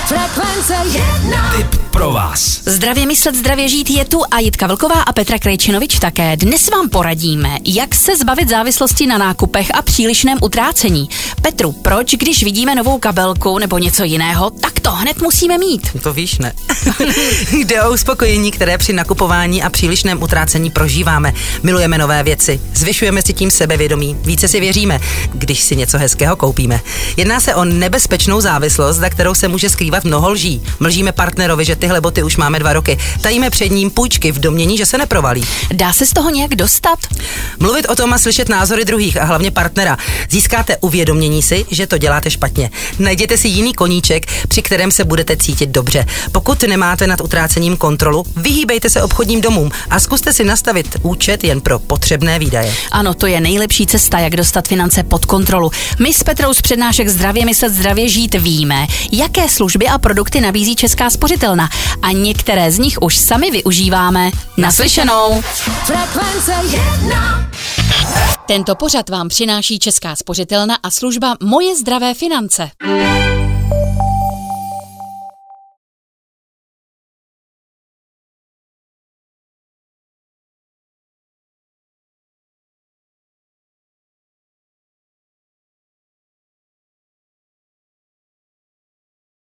Frekvence 1. Tip pro vás. Zdravě myslet, zdravě žít je tu a Jitka Vlková a Petra Krejčinovič také. Dnes vám poradíme, jak se zbavit závislosti na nákupech a přílišném utrácení. Petru, proč, když vidíme novou kabelku nebo něco jiného, tak to hned musíme mít? To víš, ne? Jde o uspokojení, které při nakupování a přílišném utrácení prožíváme. Milujeme nové věci, zvyšujeme si tím sebevědomí, více si věříme, když si něco hezkého koupíme. Jedná se o nebezpečnou závislost, za kterou se může skrývat mnoho lží. Mlžíme partnerovi, že tyhle boty už máme 2 roky. Tajíme před ním půjčky v domnění, že se neprovalí. Dá se z toho nějak dostat? Mluvit o tom a slyšet názory druhých a hlavně partnera. Získáte uvědomění si, že to děláte špatně. Najděte si jiný koníček, při kterém se budete cítit dobře. Pokud nemáte nad utrácením kontrolu, vyhýbejte se obchodním domům a zkuste si nastavit účet jen pro potřebné výdaje. Ano, to je nejlepší cesta, jak dostat finance pod kontrolu. My s Petrou z přednášek Zdravě myslet, zdravě žít víme, jaké služby a produkty nabízí Česká spořitelna a některé z nich už sami využíváme. Naslyšenou! Frekvence 1. Tento pořad vám přináší Česká spořitelna a služba Moje zdravé finance.